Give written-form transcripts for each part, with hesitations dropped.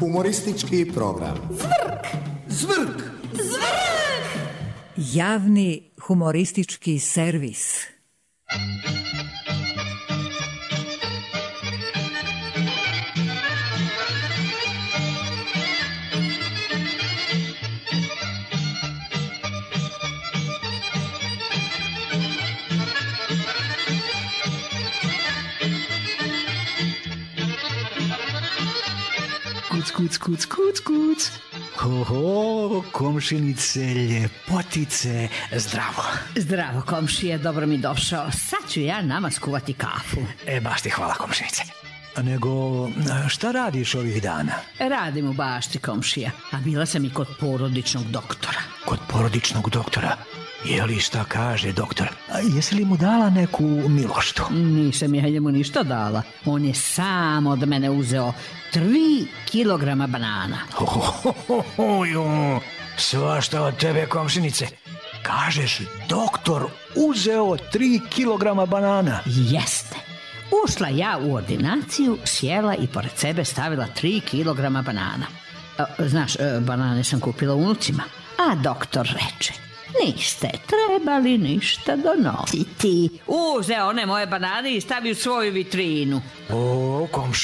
Humoristički program. Zvrk! Zvrk! Zvrk! Javni humoristički servis. Kuc. Ho, komšinice, ljepotice, zdravo. Zdravo, komšije, dobro mi došao. Sad ću ja nama skuvati kafu. Baš ti hvala, komšinice. Nego, šta radiš ovih dana? Radim u bašti, komšija, a bila sam i kod porodičnog doktora. Kod porodičnog doktora? Je li šta kaže doktor? Jesi li mu dala neku miloštu? Nisam ja njemu ništa dala. On je sam od mene uzeo 3 kilograma banana. Svašta od tebe, komšinice. Kažeš, doktor uzeo 3 kilograma banana? Jeste. Ušla ja u ordinaciju, sjela i pored sebe stavila 3 kilograma banana. Znaš, banane sam kupila unucima. A doktor reče: niste trebali ništa donositi. Uzeo one moje banane i stavi u svoju vitrinu. O,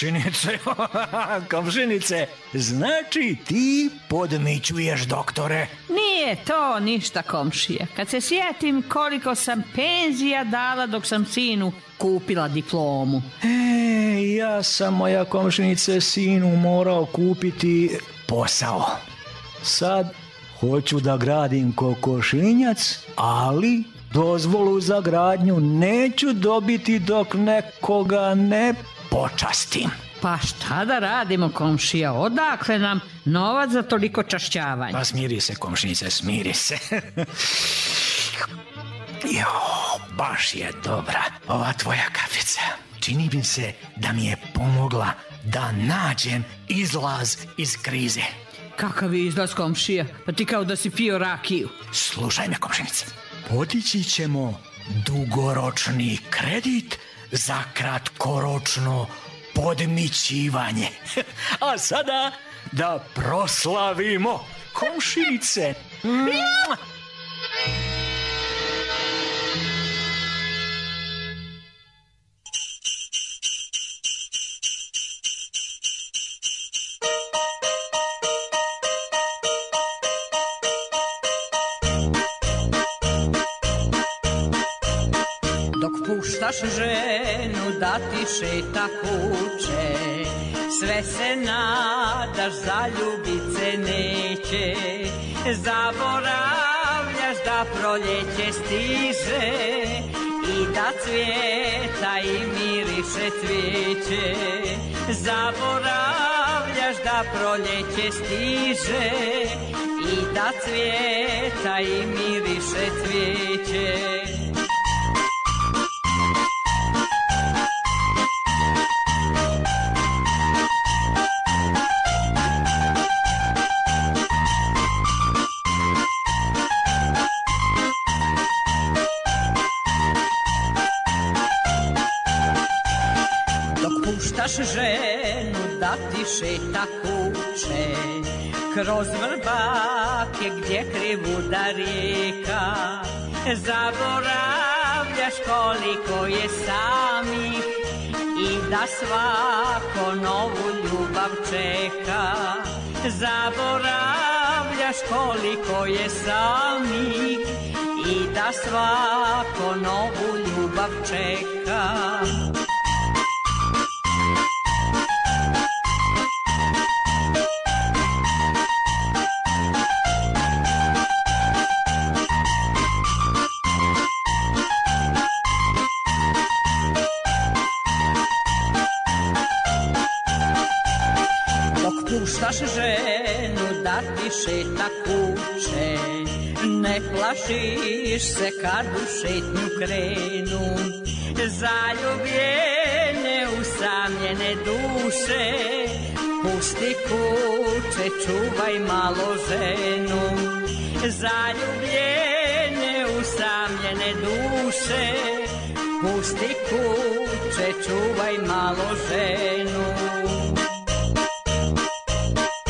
komšinice, znači ti podmićuješ doktore? Nije to ništa, komšija. Kad se sjetim koliko sam penzija dala dok sam sinu kupila diplomu. Ja sam, moja komšinice, sinu morao kupiti posao. Sad hoću da gradim kokošinjac, ali dozvolu za gradnju neću dobiti dok nekoga ne počastim. Pa šta da radimo, komšija? Odakle nam novac za toliko čašćavanja? Pa smiri se, komšinice, smiri se. Baš je dobra ova tvoja kafica. Čini mi se da mi je pomogla da nađem izlaz iz krize. Kakav je izlaz, komšija? Pa ti kao da si pio rakiju. Slušaj me, komšinice. Podići ćemo dugoročni kredit za kratkoročno podmićivanje. A sada da proslavimo, komšinice. Puštaš ženu da ti šeta kuće, sve se nadaš, zaljubit se neće. Zaboravljaš da proljeće stiže i da cvijeta i miriše cvijeće. Zaboravljaš da proljeće stiže i da cvijeta i miriše cvijeće. Ženu da ti šeta kuće kroz vrbake gdje krivuda rijeka. Zaboravljaš koliko je samih i da svako novu ljubav čeka. Zaboravljaš koliko je samih i da svako novu ljubav čeka. Puštaš ženu da ti šeta kuće, ne plašiš se kad u šetnju krenu. Zaljubljene, usamljene duše, pusti kuće, čuvaj malo ženu. Zaljubljene, usamljene duše, pusti kuće, čuvaj malo ženu.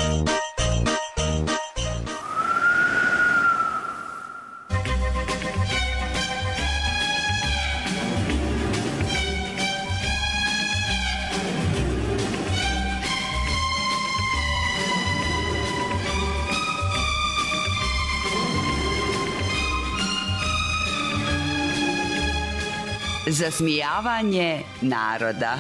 Zasmijavanje naroda.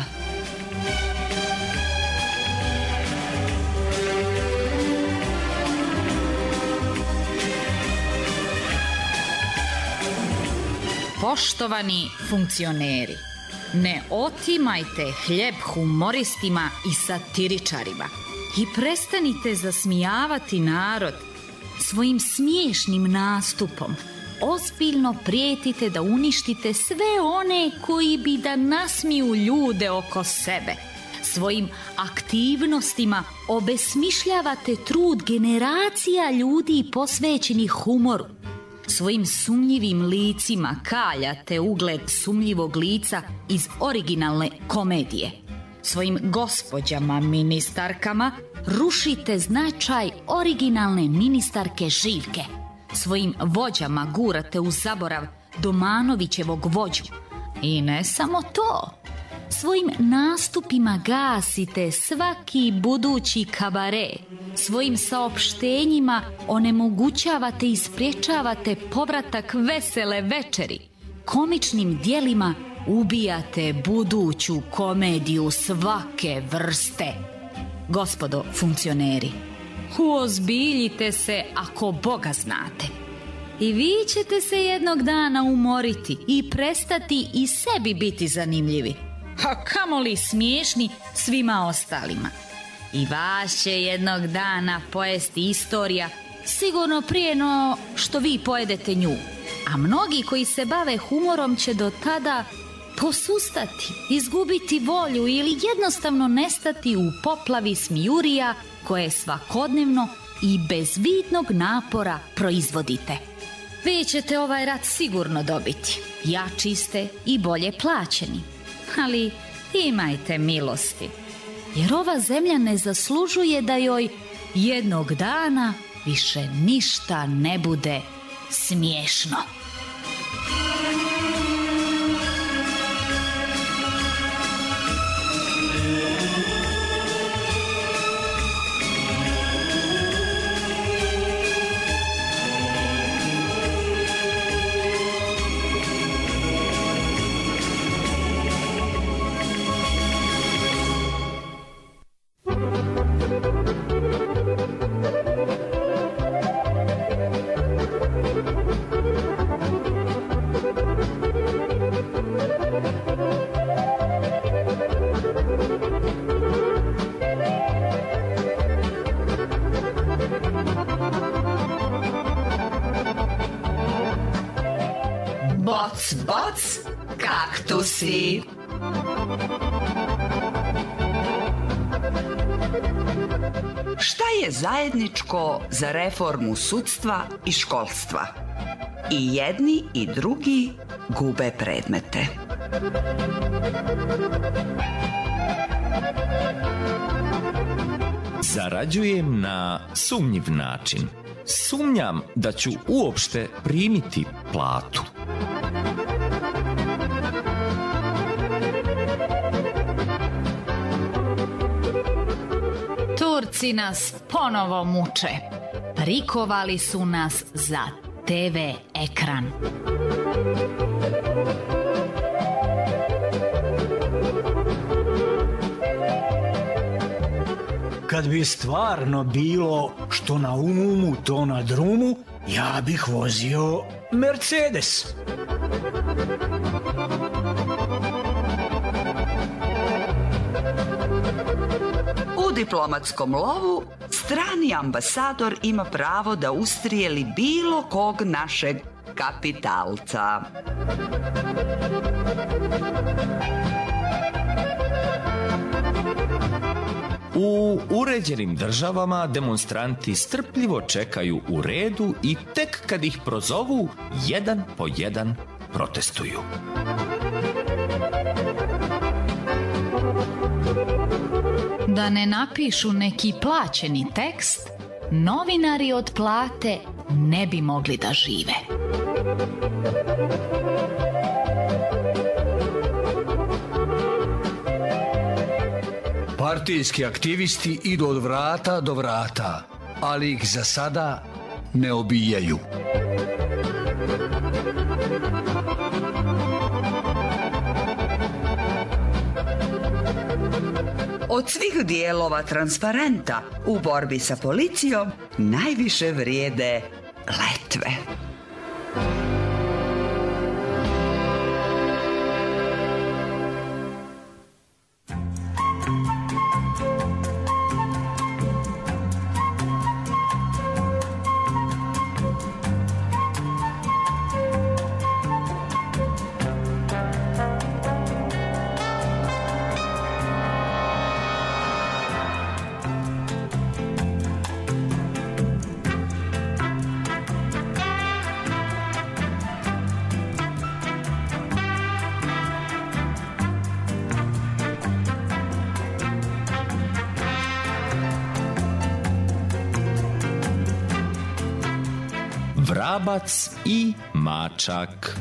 Poštovani funkcioneri, ne otimajte hljeb humoristima i satiričarima i prestanite zasmijavati narod. Svojim smiješnim nastupom ozbiljno prijetite da uništite sve one koji bi da nasmiju ljude oko sebe. Svojim aktivnostima obesmišljavate trud generacija ljudi posvećenih humoru. Svojim sumnjivim licima kaljate ugled sumnjivog lica iz originalne komedije. Svojim gospođama ministarkama rušite značaj originalne ministarke Živke. Svojim vođama gurate u zaborav Domanovićevog vođu. I ne samo to. Svojim nastupima gasite svaki budući kabare. Svojim saopštenjima onemogućavate i sprječavate povratak vesele večeri. Komičnim djelima ubijate buduću komediju svake vrste. Gospodo funkcioneri, uozbiljite se ako Boga znate. I vi ćete se jednog dana umoriti i prestati i sebi biti zanimljivi. A kamoli smiješni svima ostalima. I vas će jednog dana pojesti istorija, sigurno prije no što vi pojedete nju. A mnogi koji se bave humorom će do tada posustati, izgubiti volju ili jednostavno nestati u poplavi smijurija koje svakodnevno i bez vidnog napora proizvodite. Vi ćete ovaj rat sigurno dobiti. Jači ste i bolje plaćeni. Ali imajte milosti, jer ova zemlja ne zaslužuje da joj jednog dana više ništa ne bude smiješno. Boc, boc, kaktusi. Šta je zajedničko za reformu sudstva i školstva? I jedni i drugi gube predmete. Zarađujem na sumnjiv način. Sumnjam da ću uopšte primiti platu. Turci nas ponovo muče. Prikovali su nas za TV ekran. Kad bi stvarno bilo što na umu, to na drumu, ja bih vozio Mercedes. U diplomatskom lovu strani ambasador ima pravo da ustrijeli bilo kog našeg kapitalca. U uređenim državama demonstranti strpljivo čekaju u redu i tek kad ih prozovu, jedan po jedan protestuju. Da ne napišu neki plaćeni tekst, novinari od plate ne bi mogli da žive. Partijski aktivisti idu od vrata do vrata, ali ih za sada ne obijaju. Od svih dijelova transparenta u borbi sa policijom najviše vrijede letve. Vrabac i mačak.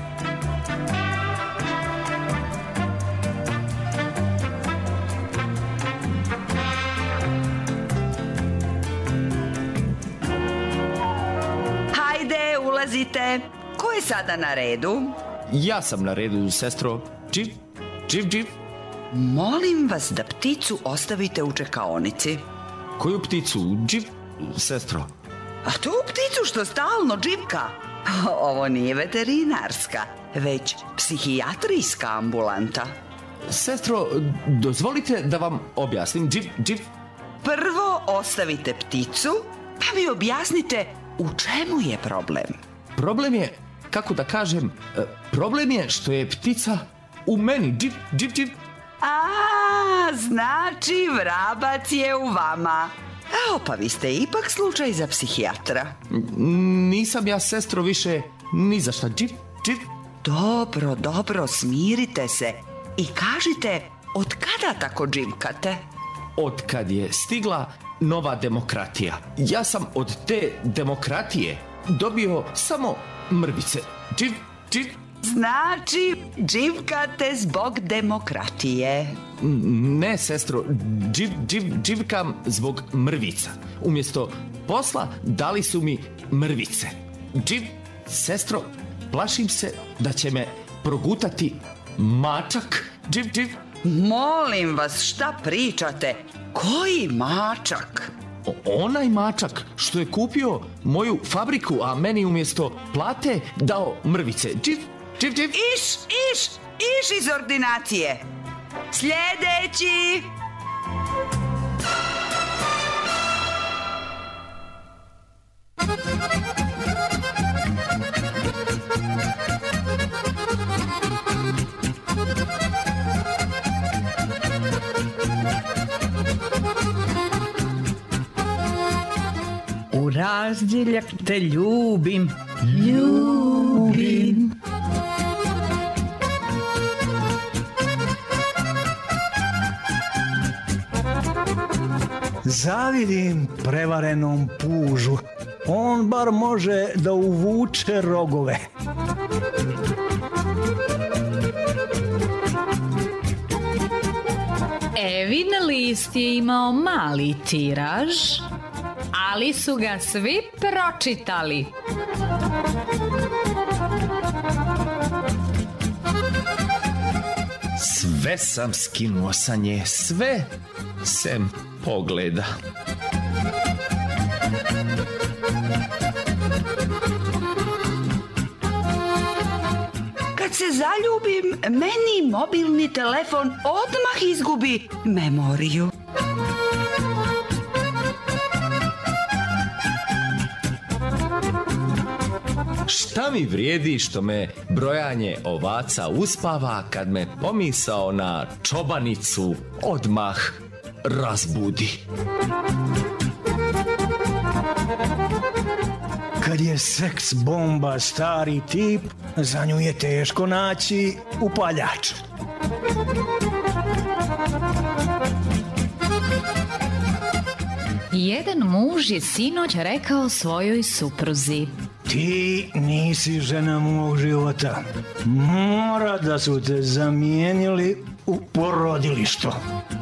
Hajde, ulazite. Ko je sada na redu? Ja sam na redu, sestro. Dživ, dživ, dživ. Molim vas da pticu ostavite u čekaonici. Koju pticu? Dživ, sestro. A tu pticu što stalno dživka? Ovo nije veterinarska, već psihijatrijska ambulanta. Sestro, dozvolite da vam objasnim. Dživ, dživ. Prvo ostavite pticu, pa mi objasnite u čemu je problem. Problem je, kako da kažem, problem je što je ptica u meni. Dživ, dživ, dživ. A, znači vrabac je u vama. Pa vi ste ipak slučaj za psihijatra. Nisam ja, sestro, više ni za šta. Dživ, dživ. Dobro, smirite se i kažite od kada tako dživkate? Od kad je stigla nova demokratija. Ja sam od te demokratije dobio samo mrvice. Dživ, dživ. Znači, dživkate zbog demokratije. Ne, sestro, dživkam zbog mrvica. Umjesto posla dali su mi mrvice. Dživ, sestro, plašim se da će me progutati mačak. Dživ, dživ. Molim vas, šta pričate? Koji mačak? Onaj mačak što je kupio moju fabriku, a meni umjesto plate dao mrvice. Dživ, dživ, dživ. Iš iz ordinacije. Sljedeći. U razdjeljak te ljubim. Zavidim prevarenom pužu. On bar može da uvuče rogove. Evin list je imao mali tiraž, ali su ga svi pročitali. Sve sam skinuo sa nje, sve sem pogleda. Kad se zaljubim, meni mobilni telefon odmah izgubi memoriju. Šta mi vrijedi što me brojanje ovaca uspava kad me pomisao na čobanicu odmah razbudi. Kad je seks bomba stari tip, za nju je teško naći upaljač. Jedan muž je sinoć rekao svojoj supruzi: Ti nisi žena mog života. Mora da su te zamijenili u porodilištu.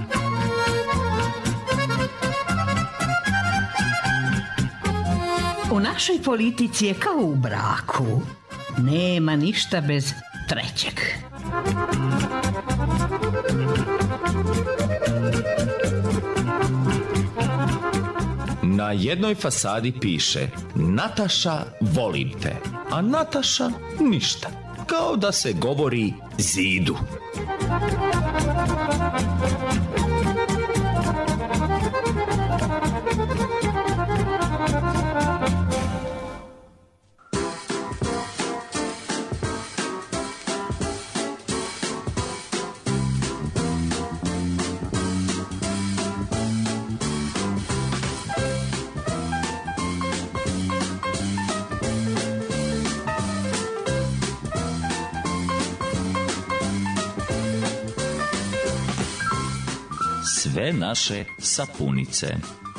U našoj politici je kao u braku. Nema ništa bez trećeg. Na jednoj fasadi piše Nataša, volim te, a Nataša ništa. Kao da se govori zidu. Sve naše sapunice.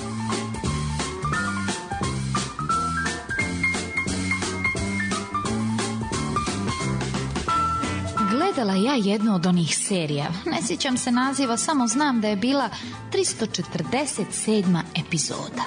Gledala ja jednu od onih serija. Ne sjećam se naziva, samo znam da je bila 347. epizoda.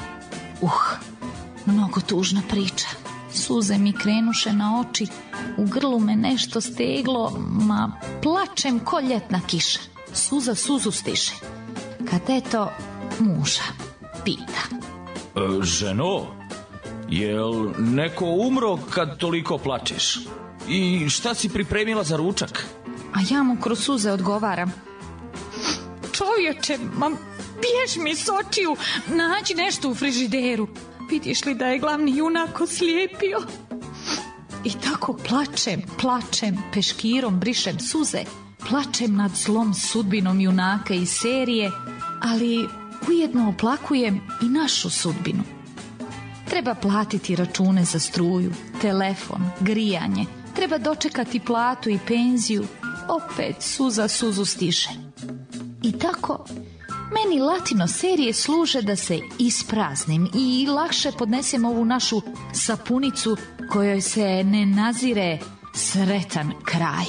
Mnogo tužna priča. Suze mi krenuše na oči, u grlu me nešto steglo, plačem ko ljetna kiša. Suza suzu stiše. Kad eto muža pita. Ženo, jel neko umro kad toliko plačeš? I šta si pripremila za ručak? A ja mu kroz suze odgovaram. Čovječe, bjež mi s očiju, nađi nešto u frižideru. Vidiš li da je glavni junak oslijepio? I tako plačem, peškirom brišem suze. Plačem nad zlom sudbinom junaka iz serije, ali ujedno oplakujem i našu sudbinu. Treba platiti račune za struju, telefon, grijanje. Treba dočekati platu i penziju. Opet suza suzu stiže. I tako, meni latino serije služe da se ispraznim i lakše podnesem ovu našu sapunicu kojoj se ne nazire sretan kraj.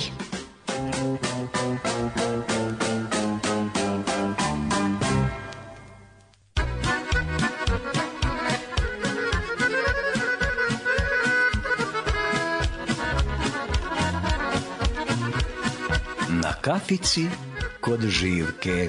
Na kafici kod Živke.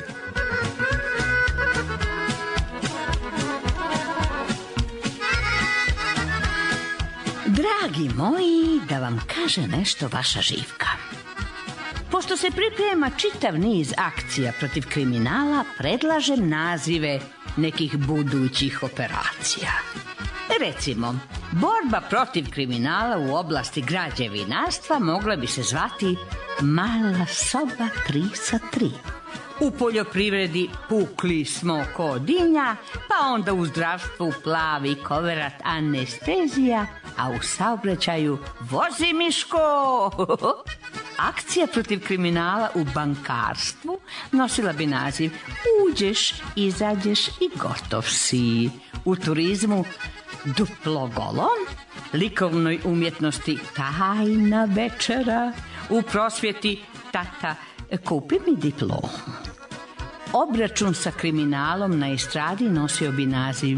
Dragi moji, da vam kaže nešto vaša Živka. Pošto se priprema čitav niz akcija protiv kriminala, predlažem nazive nekih budućih operacija. Recimo, borba protiv kriminala u oblasti građevinarstva mogla bi se zvati Mala soba 3 sa 3. U poljoprivredi pukli smo ko dinja, pa onda u zdravstvu plavi koverat anestezija, a u saobraćaju vozi Miško. Akcija protiv kriminala u bankarstvu nosila bi naziv Uđeš, izađeš i gotov si. U turizmu duplo golo, likovnoj umjetnosti tajna večera, u prosvjeti tata kupi mi diplomu. Obračun sa kriminalom na estradi nosio bi naziv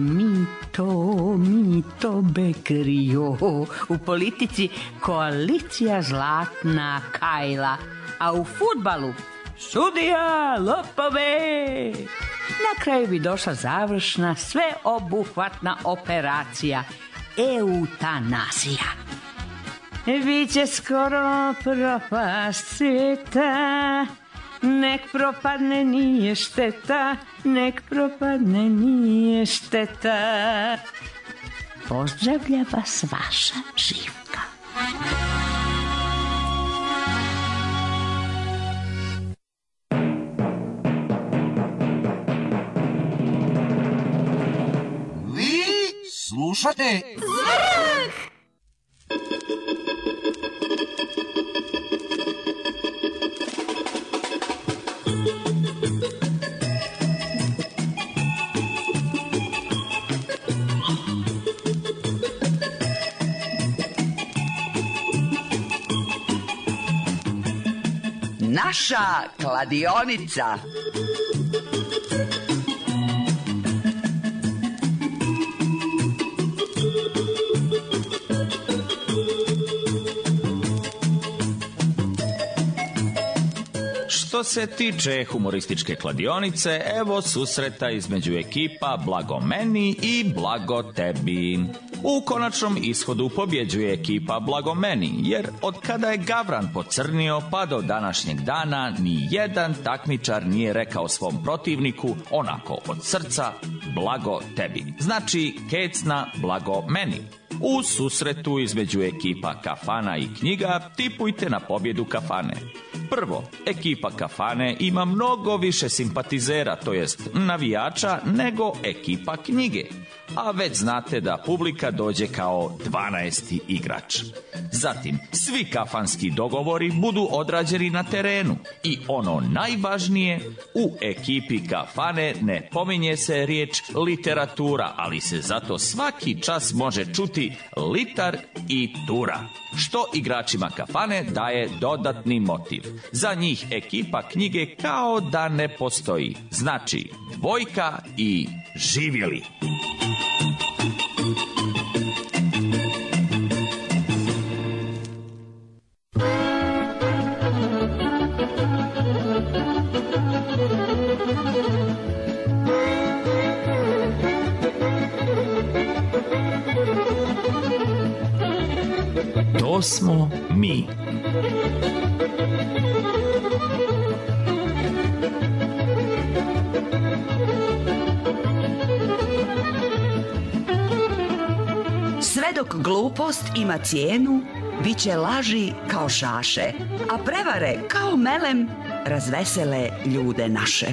Mito Bekrio. U politici koalicija Zlatna Kajla, a u fudbalu sudija lopove. Na kraju bi došla završna sveobuhvatna operacija eutanazija. Biće skoro propast svijeta, nek propadne nije šteta, nek propadne nije šteta. Pozdravlja vas vaša Živka. Vi slušate Zvrh! Naša kladionica. Što se tiče humorističke kladionice, evo susreta između ekipa Blago meni i Blago tebi. U konačnom ishodu pobjeđuje ekipa Blago meni, jer od kada je Gavran pocrnio pa do današnjeg dana ni jedan takmičar nije rekao svom protivniku onako od srca Blago tebi. Znači kecna Blago meni. U susretu između ekipa Kafana i knjiga tipujte na pobjedu Kafane. Prvo, ekipa Kafane ima mnogo više simpatizera, to jest navijača, nego ekipa knjige. A već znate da publika dođe kao 12. igrač. Zatim, svi kafanski dogovori budu odrađeni na terenu. I ono najvažnije, u ekipi Kafane ne pominje se riječ literatura, ali se zato svaki čas može čuti litar i tura, što igračima Kafane daje dodatni motiv. Za njih ekipa knjige kao da ne postoji. Znači, dvojka i živjeli. To smo mi. Sve dok glupost ima cijenu, bit će laži kao šaše, a prevare kao melem razvesele ljude naše.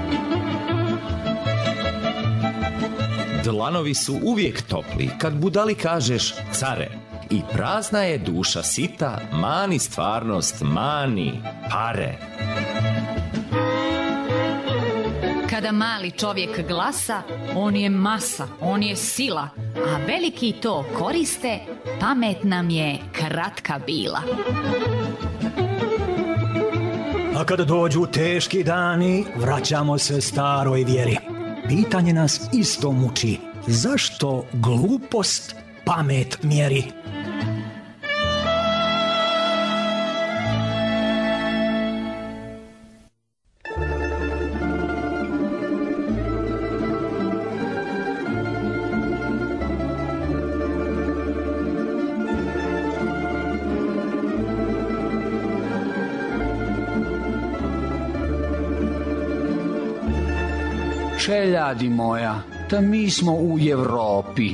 Dlanovi su uvijek topli kad budali kažeš care. I prazna je duša sita, mani stvarnost, mani pare. Kada mali čovjek glasa, on je masa, on je sila, a veliki to koriste, pamet nam je kratka bila. A kada dođu teški dani, vraćamo se staroj vjeri. Pitanje nas isto muči. Zašto glupost pamet mjeri? Čeljadi moja, da mi smo u Evropi.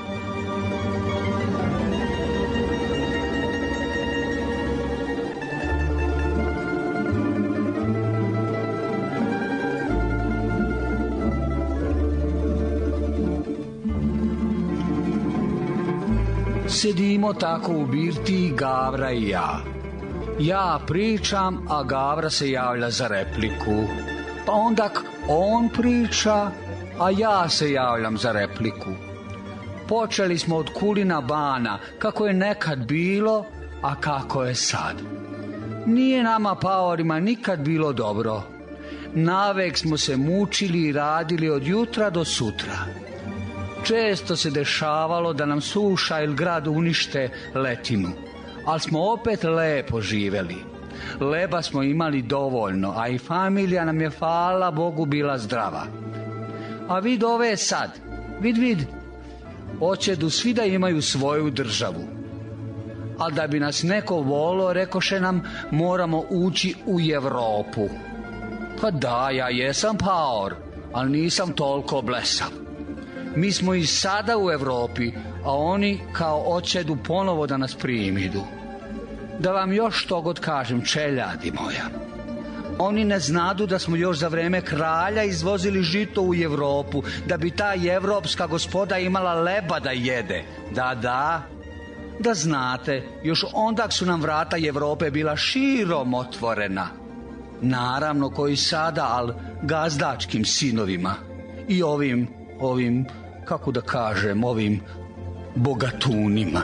Sedimo tako u birti Gavra i ja. Ja pričam, a Gavra se javlja za repliku. Pa onda on priča, a ja se javljam za repliku. Počeli smo od Kulina bana, kako je nekad bilo, a kako je sad. Nije nama paorima nikad bilo dobro. Navek smo se mučili i radili od jutra do sutra. Često se dešavalo da nam suša ili grad unište letinu, ali smo opet lepo živeli. Leba smo imali dovoljno, a i familija nam je, hvala Bogu, bila zdrava. A vid ove sad, vid, hoćedu svi da imaju svoju državu. Ali da bi nas neko volio, rekoše nam, moramo ući u Evropu. Pa da, ja jesam paor, ali nisam toliko blesav. Mi smo i sada u Evropi, a oni kao hoćedu ponovo da nas primidu. Da vam još što god kažem, čeljadi moja. Oni ne znadu da smo još za vreme kralja izvozili žito u Evropu, da bi ta evropska gospoda imala leba da jede. Da znate, još onda su nam vrata Evrope bila širom otvorena. Naravno koji sada, ali gazdačkim sinovima. I ovim, kako da kažem, ovim bogatunima.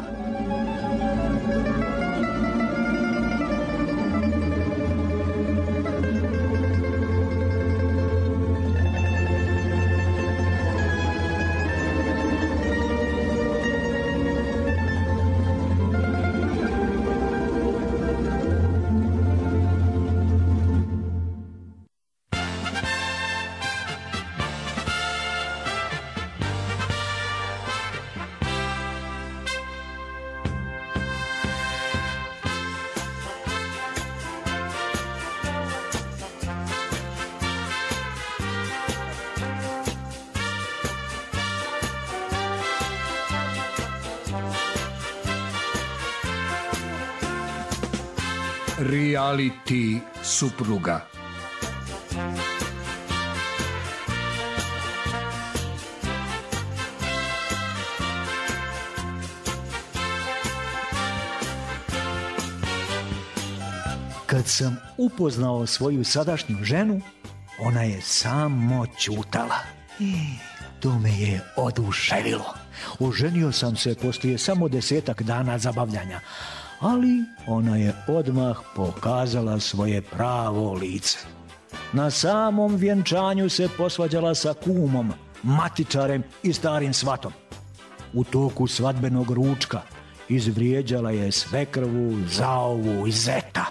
Reality supruga. Kad sam upoznao svoju sadašnju ženu, ona je samo ćutala. To me je oduševilo. Oženio sam se poslije samo 10 dana zabavljanja, ali ona je odmah pokazala svoje pravo lice. Na samom vjenčanju se posvađala sa kumom, matičarem i starim svatom. U toku svadbenog ručka izvrijeđala je svekrvu, zaovu i zeta.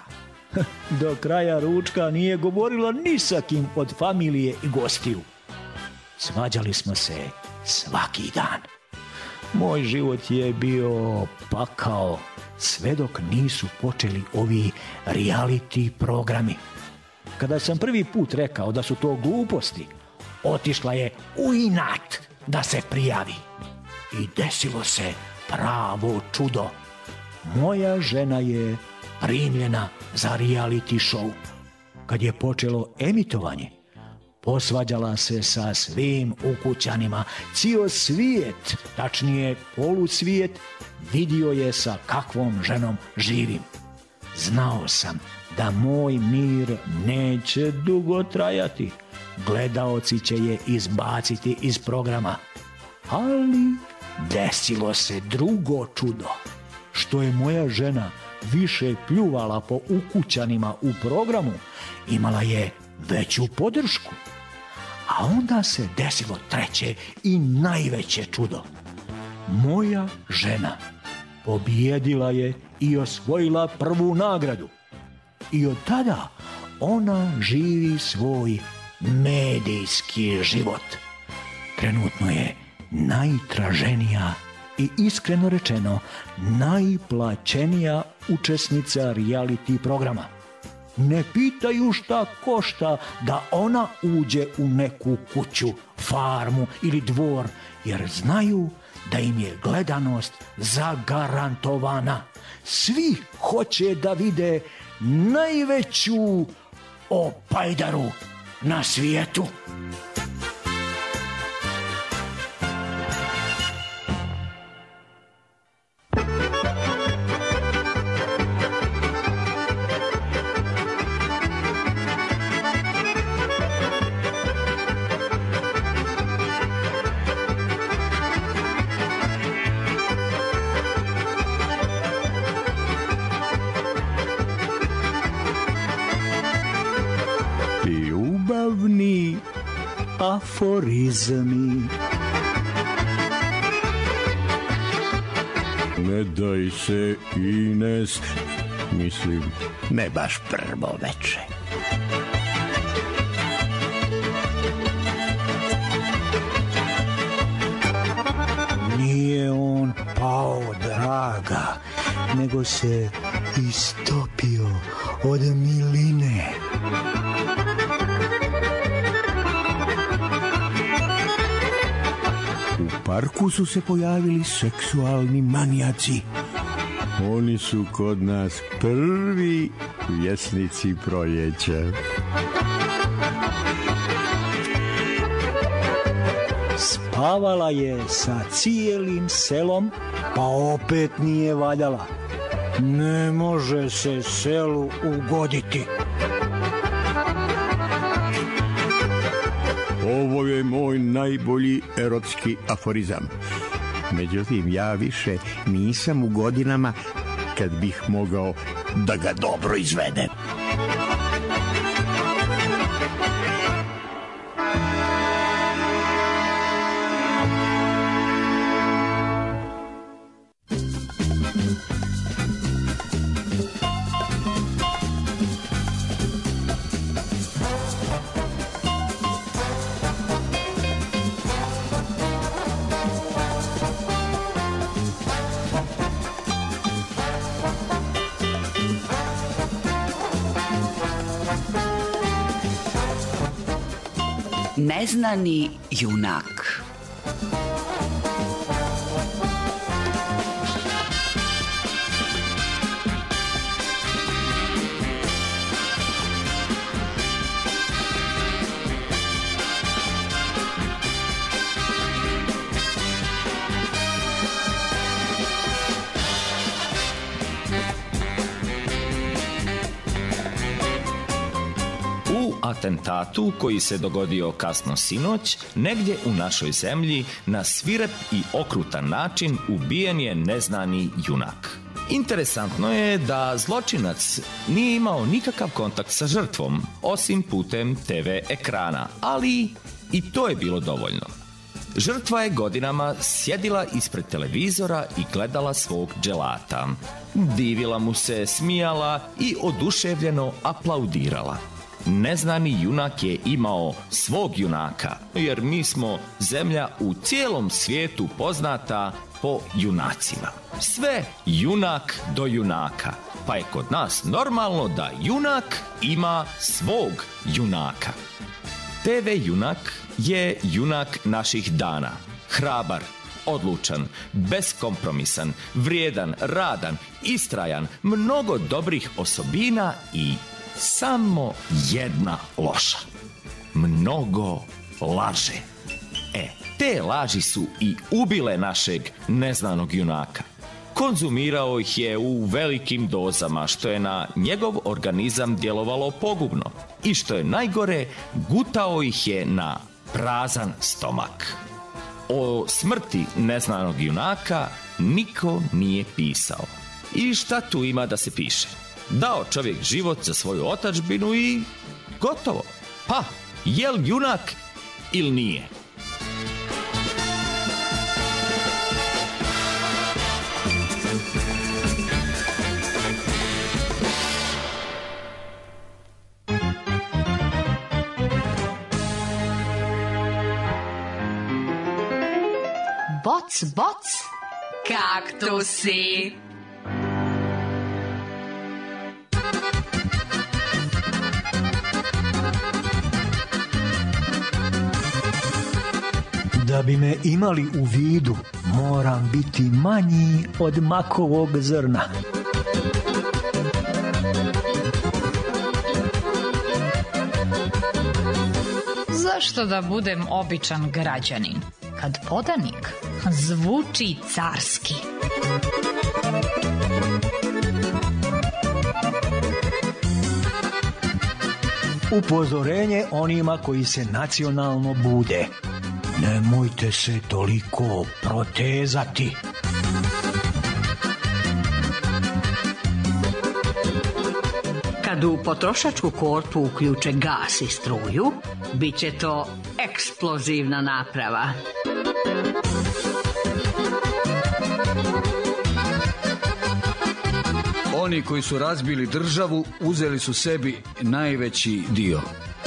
Do kraja ručka nije govorila ni sa kim od familije i gostiju. Svađali smo se svaki dan. Moj život je bio pakao sve dok nisu počeli ovi reality programi. Kada sam prvi put rekao da su to gluposti, otišla je u inat da se prijavi. I desilo se pravo čudo. Moja žena je primljena za reality show. Kad je počelo emitovanje, posvađala se sa svim ukućanima. Cijel svijet, tačnije polusvijet, vidio je sa kakvom ženom živim. Znao sam da moj mir neće dugo trajati. Gledaoci će je izbaciti iz programa. Ali desilo se drugo čudo. Što je moja žena više pljuvala po ukućanima u programu, imala je veću podršku. A onda se desilo treće i najveće čudo. Moja žena pobijedila je i osvojila prvu nagradu. I od tada ona živi svoj medijski život. Trenutno je najtraženija i iskreno rečeno najplaćenija učesnica reality programa. Ne pitaju šta košta da ona uđe u neku kuću, farmu ili dvor, jer znaju da im je gledanost zagarantovana. Svi hoće da vide najveću opajdaru na svijetu. Ljubavni aforizmi. Ne daj se, Ines, mislim, ne baš prvo veče. Nije on pao, draga, nego se istopio od miline. U parku su se pojavili seksualni manijaci. Oni su kod nas prvi vjesnici proljeća. Spavala je sa cijelim selom, pa opet nije valjala. Ne može se selu ugoditi. Ovo je moj najbolji erotski aforizam. Međutim, ja više nisam u godinama kad bih mogao da ga dobro izvedem. Neznani junak. U atentatu koji se dogodio kasno sinoć, negdje u našoj zemlji, na svirep i okrutan način ubijen je neznani junak. Interesantno je da zločinac nije imao nikakav kontakt sa žrtvom, osim putem TV ekrana, ali i to je bilo dovoljno. Žrtva je godinama sjedila ispred televizora i gledala svog dželata. Divila mu se, smijala i oduševljeno aplaudirala. Neznani junak je imao svog junaka, jer mi smo zemlja u cijelom svijetu poznata po junacima. Sve junak do junaka, pa je kod nas normalno da junak ima svog junaka. TV junak je junak naših dana. Hrabar, odlučan, beskompromisan, vrijedan, radan, istrajan, mnogo dobrih osobina i samo jedna loša. Mnogo laže. Te laži su i ubile našeg neznanog junaka. Konzumirao ih je u velikim dozama, što je na njegov organizam djelovalo pogubno. I što je najgore, gutao ih je na prazan stomak. O smrti neznanog junaka niko nije pisao. I šta tu ima da se piše? Dao čovjek život za svoju otadžbinu i gotovo. Pa, je li junak ili nije? Boc, boc, kaktusi. Da bi me imali u vidu, moram biti manji od makovog zrna. zašto da budem običan građanin, kad podanik zvuči carski? Upozorenje onima koji se nacionalno bude. Nemojte se toliko protezati. Kad u potrošačku korpu uključe gas i struju, bit će to eksplozivna naprava. Oni koji su razbili državu uzeli su sebi najveći dio.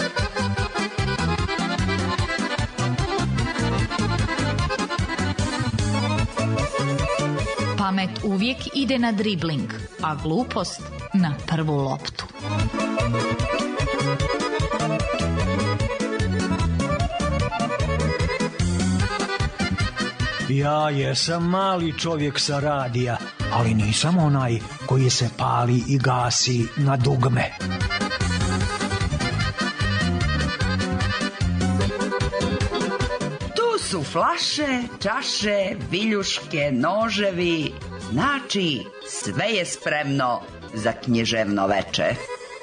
Pamet uvijek ide na dribling, a glupost na prvu loptu. Ja jesam mali čovjek sa radija, ali nisam onaj koji se pali i gasi na dugme. Tu su flaše, čaše, viljuške, noževi. Znači, sve je spremno za književno veče.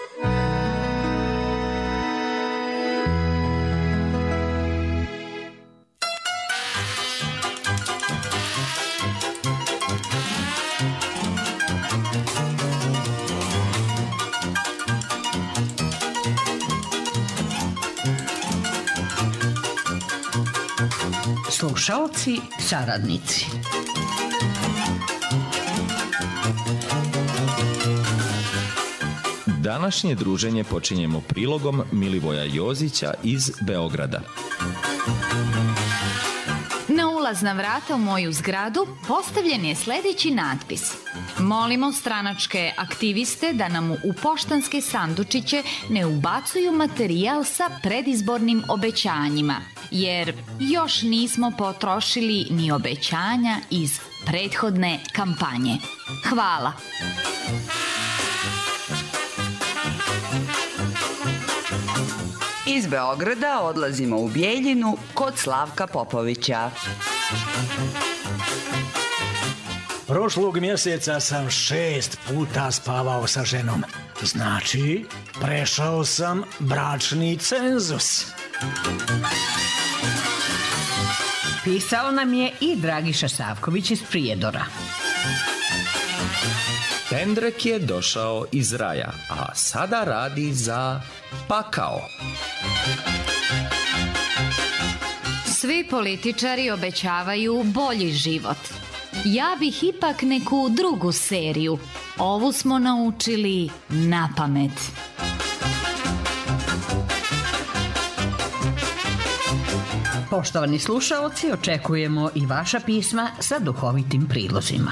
Slušalci, saradnici. Današnje druženje počinjemo prilogom Milivoja Jozića iz Beograda. Na ulazna vrata u moju zgradu postavljen je sljedeći natpis. Molimo stranačke aktiviste da nam u poštanske sandučiće ne ubacuju materijal sa predizbornim obećanjima, jer još nismo potrošili ni obećanja iz prethodne kampanje. Hvala. Iz Beograda odlazimo u Bijeljinu kod Slavka Popovića. Prošlog mjeseca sam 6 puta spavao sa ženom, Znači, prešao sam bračni cenzus. Pisao nam je i Dragiša Savković iz Prijedora. Pendrek je došao iz raja, a sada radi za pakao. Svi političari obećavaju bolji život. Ja bih ipak neku drugu seriju. Ovu smo naučili na pamet. Poštovani slušaoci, očekujemo i vaša pisma sa duhovitim prilozima.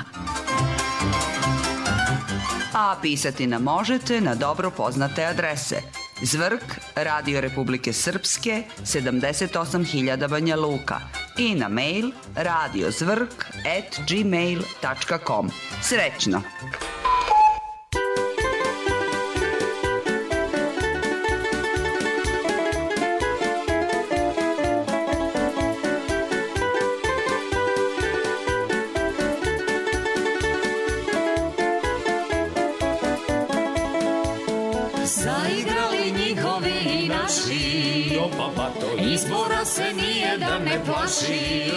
A pisati nam možete na dobro poznate adrese: Zvrk, Radio Republike Srpske, 78.000 Banja Luka, i na mail radiozvrk@gmail.com. Srećno! Zaigrali njihovi i naši, izbora se nijedan ne plaši.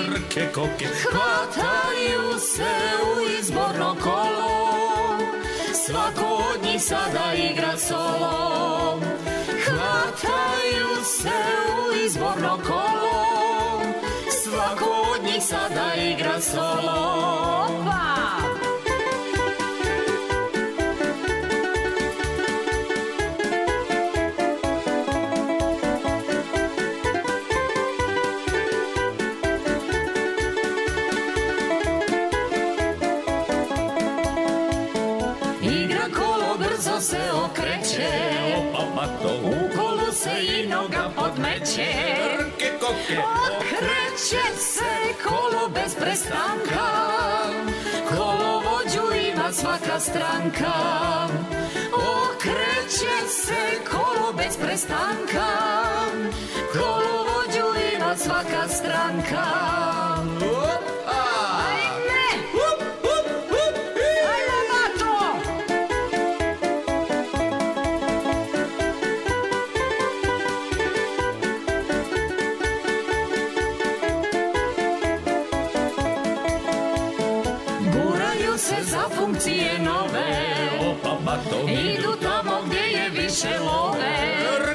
Hvataju se u izborno kolo, svako od njih sada igra solo. Hvataju se u izborno kolo, svako od njih sada igra solo. Se okreće, u kolu se i noga podmeće. Okreće se kolo bez prestanka, kolovođu ima svaka stranka. Okreće se kolo bez prestanka, kolovođu ima svaka stranka. Funkcije nove, idu tamo gdje je više love.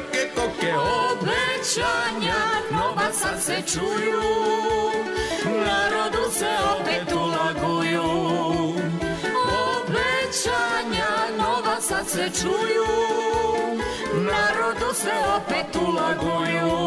Obećanja nova sad se čuju, narodu se opet ulaguju. Obećanja nova sad se čuju, narodu se opet ulaguju.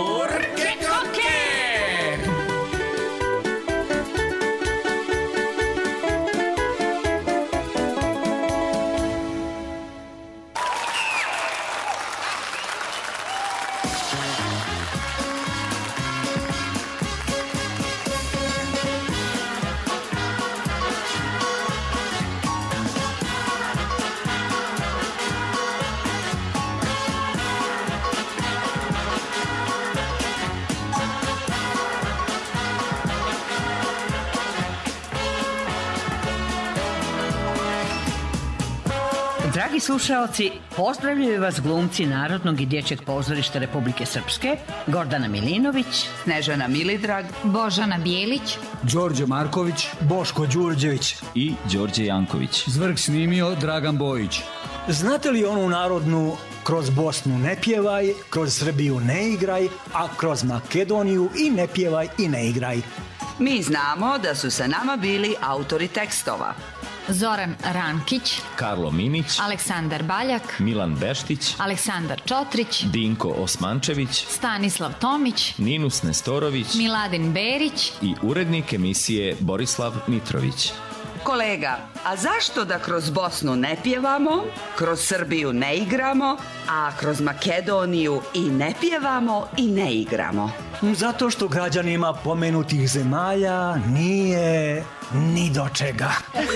Dragi slušaoci, pozdravljaju vas glumci Narodnog i dječjeg pozorišta Republike Srpske, Gordana Milinović, Snežana Milidrag, Božana Bijelić, Đorđe Marković, Boško Đurđević i Đorđe Janković. Zvrk snimio Dragan Bojić. Znate li onu narodnu kroz Bosnu ne pjevaj, kroz Srbiju ne igraj, a kroz Makedoniju i ne pjevaj i ne igraj? Mi znamo da su sa nama bili autori tekstova: Zoran Rankić, Karlo Minić, Aleksandar Baljak, Milan Beštić, Aleksandar Čotrić, Dinko Osmančević, Stanislav Tomić, Ninus Nestorović, Miladin Berić i urednik emisije Borislav Mitrović. Kolega, a zašto da kroz Bosnu ne pjevamo, kroz Srbiju ne igramo, a kroz Makedoniju i ne pjevamo i ne igramo? Zato što građanima pomenutih zemalja nije ni do čega.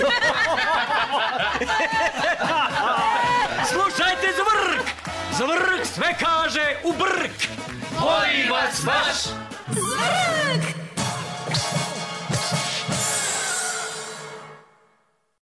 Slušajte Zvrk! Zvrk sve kaže u brk! Volim vas baš! Zvrk!